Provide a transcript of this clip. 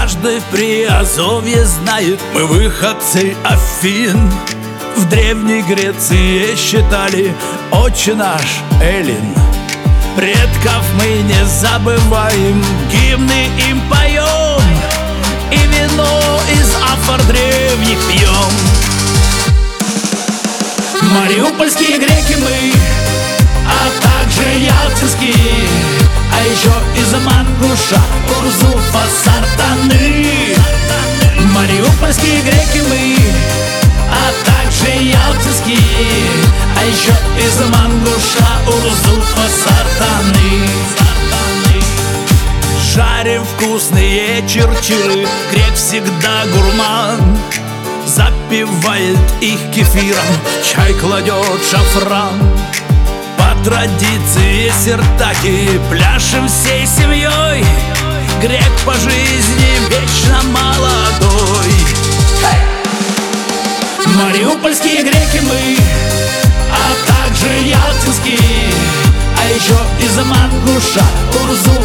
Каждый в Приазовье знает, мы выходцы Афин. В Древней Греции считали «Отче наш» Эллин. Предков мы не забываем, гимны им поем, и вино из афор древних пьем. Мариупольские греки мы, а также ялтинские, а еще из Мангуша, Урзуфа, Сартаны. Мариупольские греки мы, а также ялтинские, а еще из Мангуша, Урзуфа, Сартаны. Жарим вкусные чурчуры, грек всегда гурман. Запивает их кефиром, чай кладет шафран. По традиции сиртаки пляшем всей семьей. Грек по жизни вечно молодой. Мариупольские греки мы, а также ялтинские, а еще из Мангуша, Урзу